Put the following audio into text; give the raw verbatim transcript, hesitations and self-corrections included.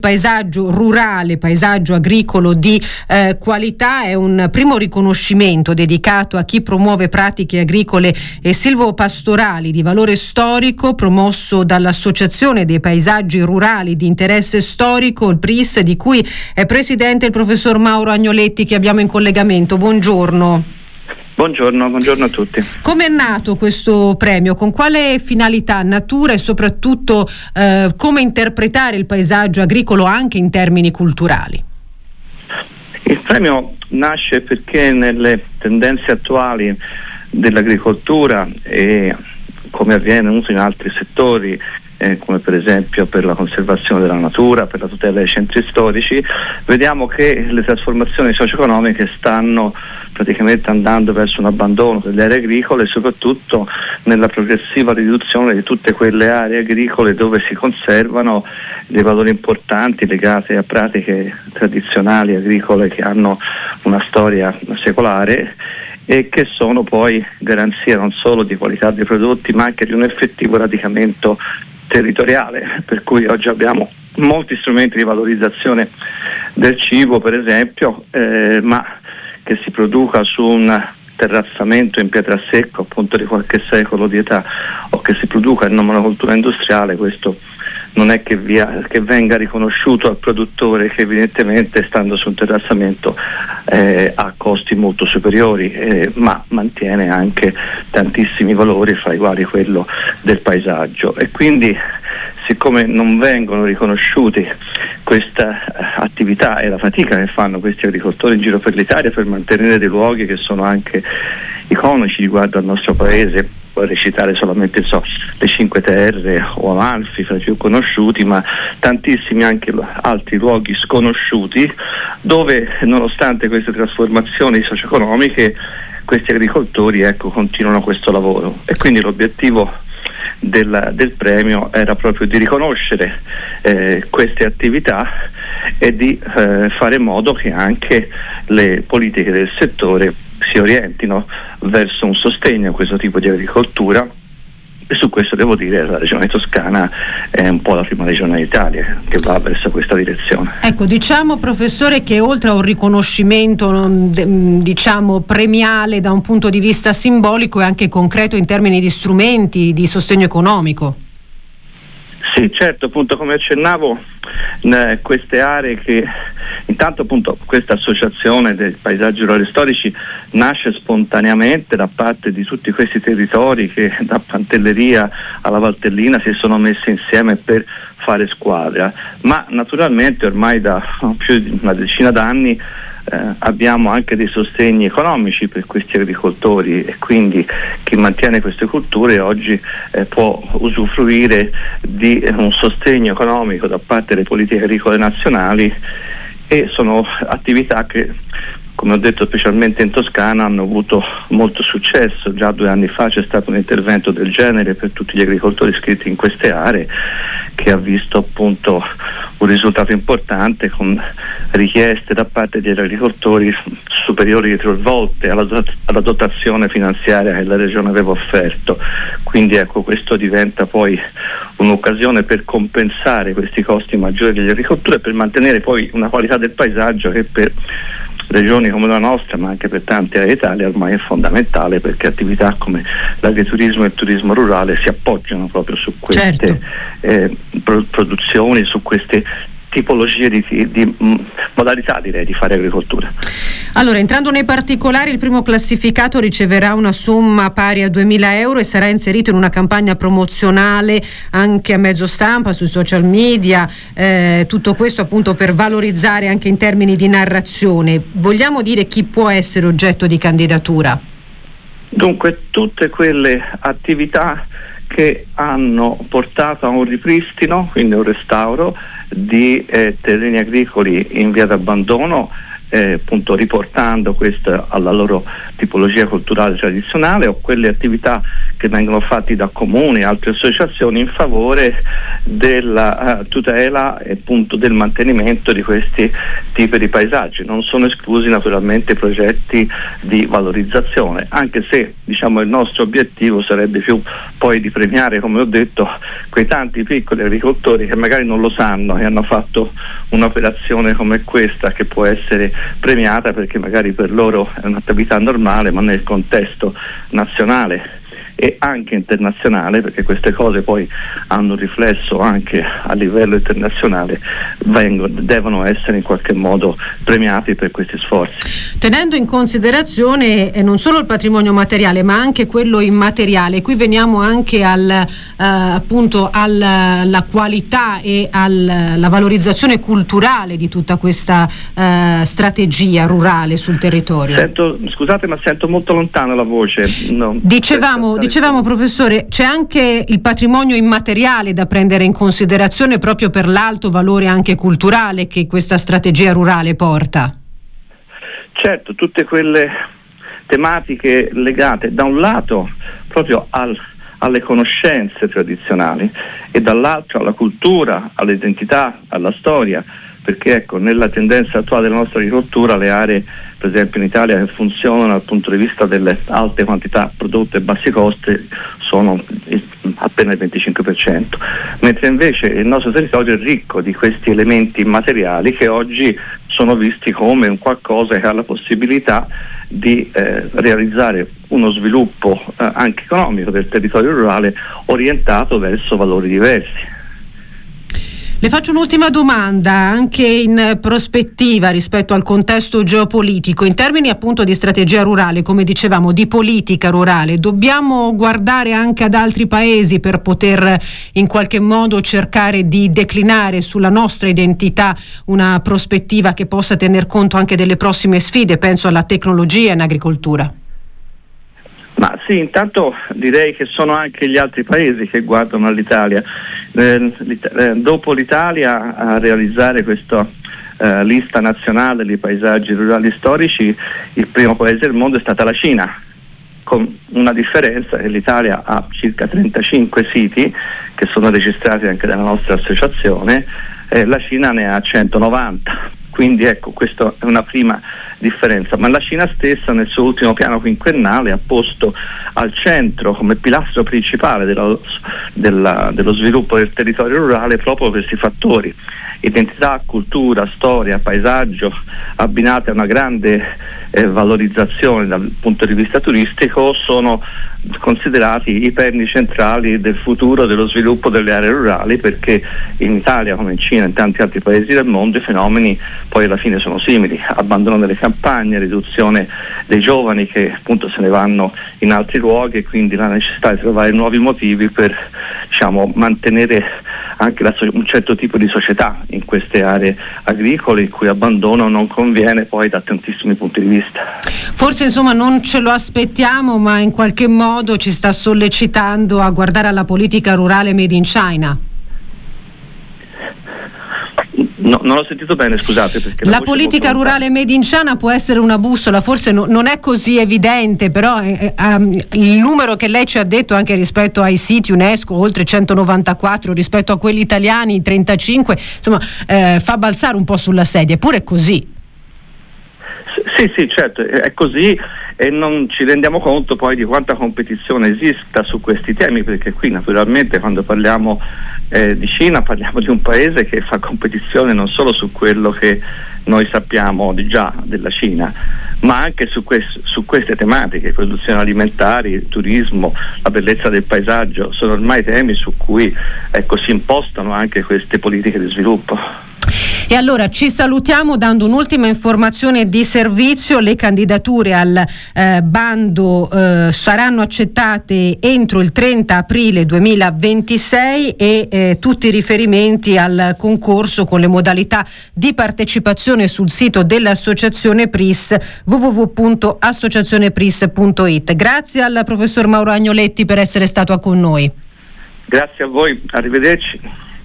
Paesaggio rurale, paesaggio agricolo di eh, qualità è un primo riconoscimento dedicato a chi promuove pratiche agricole e silvopastorali di valore storico, promosso dall'Associazione dei Paesaggi Rurali di Interesse Storico, il P R I S, di cui è presidente il professor Mauro Agnoletti, che abbiamo in collegamento. Buongiorno. Buongiorno, buongiorno a tutti. Come è nato questo premio? Con quale finalità, natura e soprattutto eh, come interpretare il paesaggio agricolo anche in termini culturali? Il premio nasce perché nelle tendenze attuali dell'agricoltura e come avviene in altri settori, eh, come per esempio per la conservazione della natura, per la tutela dei centri storici, vediamo che le trasformazioni socio-economiche stanno praticamente andando verso un abbandono delle aree agricole e soprattutto nella progressiva riduzione di tutte quelle aree agricole dove si conservano dei valori importanti legati a pratiche tradizionali agricole che hanno una storia secolare e che sono poi garanzia non solo di qualità dei prodotti ma anche di un effettivo radicamento territoriale, per cui oggi abbiamo molti strumenti di valorizzazione del cibo per esempio, eh, ma che si produca su un terrazzamento in pietra secca appunto di qualche secolo di età o che si produca in una monocoltura industriale, questo non è che, via, che venga riconosciuto al produttore che evidentemente stando su un terrazzamento eh, ha costi molto superiori, eh, ma mantiene anche tantissimi valori fra i quali quello del paesaggio, e quindi siccome non vengono riconosciuti questa attività e la fatica che fanno questi agricoltori in giro per l'Italia per mantenere dei luoghi che sono anche iconici riguardo al nostro paese, vorrei citare solamente so, le Cinque Terre o Amalfi fra i più conosciuti, ma tantissimi anche altri luoghi sconosciuti dove nonostante queste trasformazioni socio-economiche questi agricoltori ecco, continuano questo lavoro, e quindi l'obiettivo Del, del premio era proprio di riconoscere eh, queste attività e di eh, fare in modo che anche le politiche del settore si orientino verso un sostegno a questo tipo di agricoltura, e su questo devo dire la regione Toscana è un po' la prima regione d'Italia che va verso questa direzione. Ecco, diciamo professore che oltre a un riconoscimento diciamo premiale da un punto di vista simbolico è anche concreto in termini di strumenti di sostegno economico. Sì, certo, appunto come accennavo eh, queste aree che intanto appunto questa associazione dei paesaggi rurali storici nasce spontaneamente da parte di tutti questi territori che da Pantelleria alla Valtellina si sono messi insieme per fare squadra, ma naturalmente ormai da più di una decina d'anni Eh, abbiamo anche dei sostegni economici per questi agricoltori, e quindi chi mantiene queste culture oggi eh, può usufruire di eh, un sostegno economico da parte delle politiche agricole nazionali, e sono attività che, come ho detto, specialmente in Toscana hanno avuto molto successo. Già due anni fa c'è stato un intervento del genere per tutti gli agricoltori iscritti in queste aree che ha visto appunto un risultato importante con richieste da parte degli agricoltori superiori di tre volte alla, alla dotazione finanziaria che la regione aveva offerto. Quindi ecco, questo diventa poi un'occasione per compensare questi costi maggiori degli agricoltori e per mantenere poi una qualità del paesaggio che per regioni come la nostra, ma anche per tante aree d'Italia ormai è fondamentale, perché attività come l'agriturismo e il turismo rurale si appoggiano proprio su queste certo. eh, pro- produzioni, su queste tipologie di, di mh, modalità direi di fare agricoltura. Allora, entrando nei particolari, il primo classificato riceverà una somma pari a duemila euro e sarà inserito in una campagna promozionale anche a mezzo stampa, sui social media, eh, tutto questo appunto per valorizzare anche in termini di narrazione. Vogliamo dire chi può essere oggetto di candidatura? Dunque, tutte quelle attività che hanno portato a un ripristino, quindi un restauro di eh, terreni agricoli in via d'abbandono eh, appunto riportando questa alla loro tipologia culturale tradizionale, o quelle attività che vengono fatte da comuni e altre associazioni in favore della uh, tutela e appunto del mantenimento di questi tipi di paesaggi. Non sono esclusi naturalmente progetti di valorizzazione, anche se diciamo il nostro obiettivo sarebbe più poi di premiare, come ho detto, quei tanti piccoli agricoltori che magari non lo sanno e hanno fatto un'operazione come questa, che può essere premiata perché magari per loro è un'attività normale, ma nel contesto nazionale e anche internazionale, perché queste cose poi hanno un riflesso anche a livello internazionale, vengono, devono essere in qualche modo premiati per questi sforzi. Tenendo in considerazione eh, non solo il patrimonio materiale ma anche quello immateriale, qui veniamo anche al, eh, appunto alla qualità e alla valorizzazione culturale di tutta questa eh, strategia rurale sul territorio. Sento, scusate ma sento molto lontano la voce. No, dicevamo, dicevamo professore, c'è anche il patrimonio immateriale da prendere in considerazione proprio per l'alto valore anche culturale che questa strategia rurale porta. Certo, tutte quelle tematiche legate da un lato proprio al, alle conoscenze tradizionali e dall'altro alla cultura, all'identità, alla storia, perché ecco, nella tendenza attuale della nostra agricoltura le aree per esempio in Italia che funzionano dal punto di vista delle alte quantità prodotte e bassi costi sono appena il venticinque per cento, mentre invece il nostro territorio è ricco di questi elementi immateriali che oggi sono visti come un qualcosa che ha la possibilità di eh, realizzare uno sviluppo eh, anche economico del territorio rurale orientato verso valori diversi. Le faccio un'ultima domanda, anche in prospettiva rispetto al contesto geopolitico, in termini appunto di strategia rurale, come dicevamo, di politica rurale, dobbiamo guardare anche ad altri paesi per poter in qualche modo cercare di declinare sulla nostra identità una prospettiva che possa tener conto anche delle prossime sfide, penso alla tecnologia in agricoltura. Ma sì, intanto direi che sono anche gli altri paesi che guardano all'Italia. Eh, eh, dopo l'Italia a realizzare questa eh, lista nazionale di paesaggi rurali storici, il primo paese del mondo è stata la Cina, con una differenza che l'Italia ha circa trentacinque siti che sono registrati anche dalla nostra associazione, eh, la Cina ne ha centonovanta. Quindi ecco, questa è una prima differenza, ma la Cina stessa nel suo ultimo piano quinquennale ha posto al centro come pilastro principale dello, della, dello sviluppo del territorio rurale proprio questi fattori: identità, cultura, storia, paesaggio, abbinate a una grande eh, valorizzazione dal punto di vista turistico, sono considerati i perni centrali del futuro dello sviluppo delle aree rurali, perché in Italia come in Cina e in tanti altri paesi del mondo i fenomeni poi alla fine sono simili: abbandono delle campagne, riduzione dei giovani che appunto se ne vanno in altri luoghi, e quindi la necessità di trovare nuovi motivi per diciamo mantenere anche la, un certo tipo di società in queste aree agricole, il cui abbandono non conviene poi da tantissimi punti di vista. Forse insomma non ce lo aspettiamo, ma in qualche modo ci sta sollecitando a guardare alla politica rurale made in China. No, non ho sentito bene, scusate. Perché la, la politica rurale made in China può essere una bussola, forse no, non è così evidente, però eh, um, il numero che lei ci ha detto anche rispetto ai siti UNESCO, oltre centonovantaquattro, rispetto a quelli italiani trentacinque, insomma eh, fa balzare un po' sulla sedia, eppure è così. Sì, sì, certo, è così, e non ci rendiamo conto poi di quanta competizione esista su questi temi, perché qui naturalmente quando parliamo eh, di Cina parliamo di un paese che fa competizione non solo su quello che noi sappiamo di già della Cina, ma anche su, quest- su queste tematiche: produzioni alimentari, turismo, la bellezza del paesaggio. Sono ormai temi su cui ecco, si impostano anche queste politiche di sviluppo. E allora ci salutiamo dando un'ultima informazione di servizio: le candidature al eh, bando eh, saranno accettate entro il trenta aprile duemilaventisei e eh, tutti i riferimenti al concorso con le modalità di partecipazione sul sito dell'associazione P R I S w w w punto associazione pris punto i t. Grazie al professor Mauro Agnoletti per essere stato con noi. Grazie a voi, arrivederci.